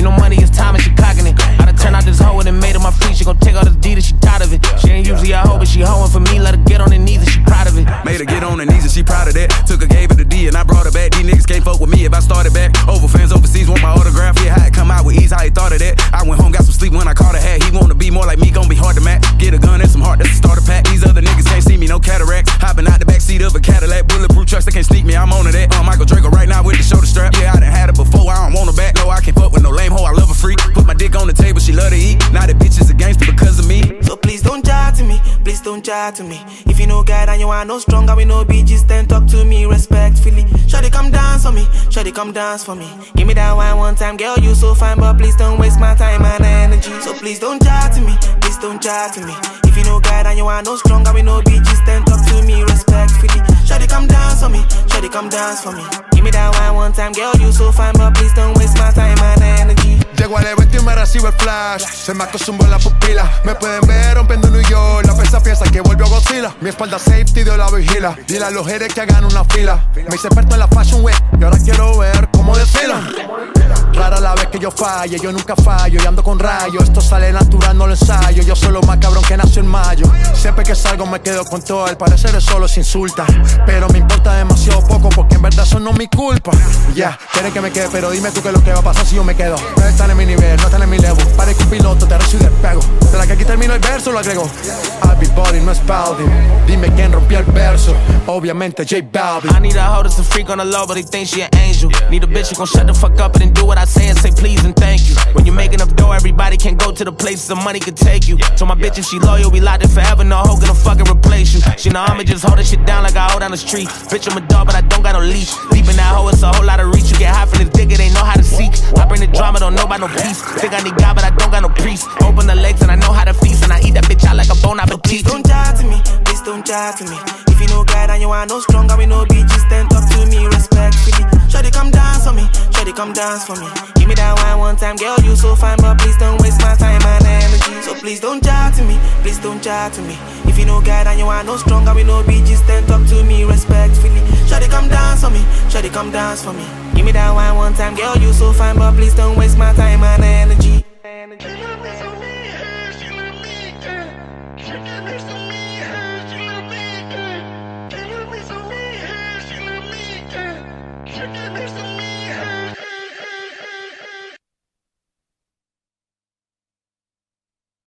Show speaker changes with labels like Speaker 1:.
Speaker 1: You know money is time and she cocking it. I done turned out this hoe and made her my free. She gon' take all the D that she tired of it. She ain't usually a hoe, but she hoeing for me. Let her get on her knees and she proud of it.
Speaker 2: Made her get on her knees and she proud of that. Took her, gave her the D and I brought her back. These niggas can't fuck with me if I started back. Over fans overseas want my autograph. Yeah, how it come out with ease, how he thought of that. I went home, got some sleep when I caught a hat. He wanna be more like me, gon' be hard to match. Get a gun and some heart, that's a starter pack. These other niggas can't see me, no cataracts. Hopping out the backseat of a Cadillac. Bulletproof trucks, they can't sneak me, I'm on to that. Michael Draco right now with the shoulder strap. Yeah, I done had it before, I don't want her back. No, I can't fuck with no lame hoe, I love a freak. Put my dick on the table, she love to eat. Now that bitch is a gangster because of me.
Speaker 3: So please don't chat to me, please don't chat to me. If you know God and you are no stronger, we no bitches, then talk to me respectfully. Shawty come dance for me, shawty come dance for me. Give me that wine one time, girl, you so fine, but please don't waste my time and energy. So please don't chat to me, please don't chat to me. If you know God and you are no stronger, we no bitches, then talk to me respectfully. Shawty come dance for me, shawty come dance for me. Give me that wine one time, girl, you so fine, but please don't waste my time and energy.
Speaker 4: Llego al evento y me recibe el flash. Se me acostumbró la pupila. Me pueden ver rompiendo New York. La pesa piensa que volvió a Godzilla. Mi espalda safety Dios la vigila. Dile a los haters que hagan una fila. Me hice experto en la Fashion Week y ahora quiero ver cómo desfilan. Rara la vez que yo falle, yo nunca fallo y ando con rayos. Esto sale natural, no lo ensayo. Yo soy lo más cabrón que nació en mayo. Siempre que salgo me quedo con todo. Al parecer es solo se insulta, pero me importa demasiado poco porque en verdad eso no es mi culpa. Ya, quieren que me quede, pero dime tú qué es lo que va a pasar si yo me quedo. No están en mi nivel, no están en mi level. Parezco un piloto, te rezo y despego. De la que aquí termino el verso lo agrego. Everybody no es Balvin. Dime quién rompió el verso. Obviamente J Balvin.
Speaker 1: I need a hoe that's a freak on the low, but they think she an angel. Need a bitch who gon' shut the fuck up and then do what I say and say please and thank you. When you making up dough, everybody can go to the places the money can take you. So my bitch, if she loyal, we locked in forever. No hoe gonna fucking replace you. She know I'ma just hold that shit down like I hold down the street. Bitch, I'm a dog, but I don't got no leash. Deep in that hoe, it's a whole lot of reach. You get high from the dick, it ain't know how to seek. I bring the drama, don't know about no peace. Think I need God, but I don't got no priest. Open the legs and I know how to feast. And I eat that bitch out like a bone appetit.
Speaker 3: Please don't chat to me, please don't chat to me. If you know God and you are no stronger, we no bitches, then talk to me respectfully. Shawty come dance for me, shawty come dance for me. Give me that wine one time, girl, you so fine, but please don't waste my time and energy. So please don't chat to me, please don't chat to me. If you know God and you are no stronger, we no bitches, then talk to me respectfully. Shawty come dance for me, shawty come dance for me. Give me that wine one time, girl, you so fine, but please don't waste my